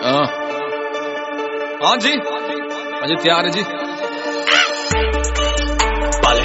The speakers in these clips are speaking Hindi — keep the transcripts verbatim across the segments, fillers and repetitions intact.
हाँ हाँ जी, अजय तैयार है जी। पाले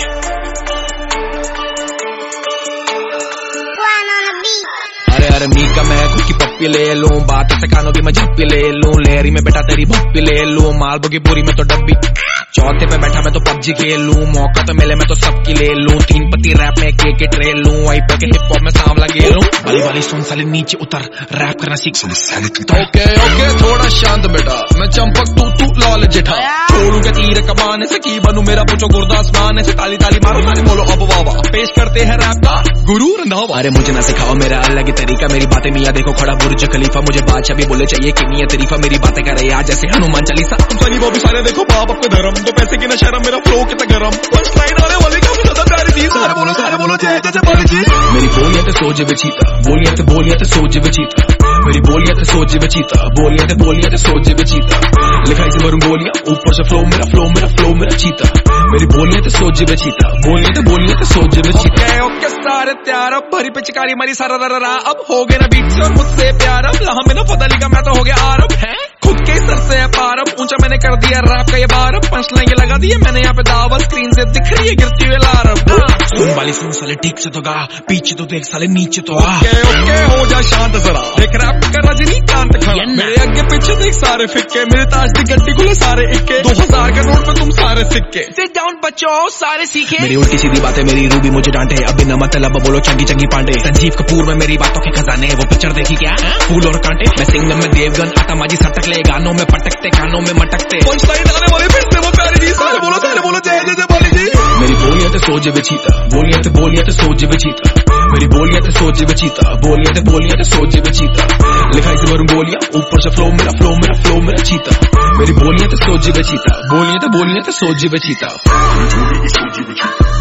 अरे अरे मी का मैं खुद की पप्पी ले लूं, बात से कानों की मैं झप्पी ले लूं, लेरी में बेटा तेरी भप्पी ले लूं, मालबो की पूरी में तो डब्बी, चौथे पे बैठा मैं तो पबजी खेल लूं, मौका तो मिले मैं तो सबकी ले लूं, तीन पत्ती रैप में के के ट्रेल लूं, आई पे के हिप हॉप में सांवला गेल लूं, वाली वाली सुन साले नीचे उतर, रैप करना सीख साले। ओके ओके थोड़ा शांत बेटा, मैं चंपक तू तू लाल जेठा, छोड़ू के तीर कमाने से की बनू मेरा पूछो गुरदासमान से, ताली ताली मारो ताली बोलो अब वाह वाह, पेश करते हैं रैप का गुरु रंधावा। अरे मुझे ना सिखाओ मेरा अलग तरीका, मेरी बातें मियां देखो खड़ा बुर्ज खलीफा, मुझे बादशाह भी बोले चाहिए कि नहीं तरीफा, मेरी बातें करे आज जैसे हनुमान चालीसा, तुम सनी वो भी सारे देखो बाप अपने धर्म, तो पैसे की न शर्म, मेरा फ्लो कितना गरम, फर्स्ट लाइन आने वाली काफी ज्यादा प्यारी थी, सारे बोलो सारे बोलो जय जय जय बाली जी। मेरी बोलियत सोच बचीता, बोलियत बोलियत सोच बचीता, मेरी बोलियत सोच बचीता, बोलियत बोलियत सोच बचीता, लिखाई से भरूं गोलियां ऊपर से फ्लो मेरा फ्लो मेरा फ्लो मेरा चीता, मेरी बोलियत सोच बचीता, बोलियत बोलियत सोच बचीता। ओके सारे तैयार, अब भरी पिचकारी मारी सारा ररा, अब हो गए ना बीच से और मुझसे प्यार, अब लहा में ना फदली का मैं तो हो गया आरब है, खुद के सर से है पारब, ऊंचा मैंने कर दिया रैप का ये बार, पंच लाइन ये लगा दिए मैंने यहाँ पे दावा, स्क्रीन से दिख रही है गिरती हुई लारब, सुन वाली सुन साले ठीक से तो गा, पीछे तो देख साले नीचे तो आ, ओके ओके हो जा शांत जरा, देख रैप कर रजनीकांत खड़ा, मेरे आगे पीछे देख सारे फिक्के, मेरे ताज की गड्डी खुले सारे इक्के, दो हजार के नोट में तुम सारे सिक्के, सिट डाउन बच्चों सारे सीखे, मेरी उल्टी सीधी बातें मेरी रूबी मुझे डांटे, अभी न मतलब बोलो चंगी चंगी पांडे, संजीव कपूर में मेरी बातों के खजाने, वो पिक्चर देखी क्या फूल और कांटे, मैं सिंगम में देवगन आता माजी सटक ले, गानों में पटकते कानों में मटकते, पंच लाइन आने वाले फिर से वो प्यारी जी, सारे बोलो सारे बोलो जय जय जय बाली जी। मेरी बोलियत सोच बचीता, बोलियत बोलियत सोच बचीता, मेरी बोलियत सोच बचीता, बोलियत बोलियत सोच बचीता, लिखाई से भरूं गोलियां ऊपर से फ्लो मेरा फ्लो मेरा फ्लो मेरा चीता, मेरी बोलियत सोच बचीता, बोलियत बोलियत सोच बचीता।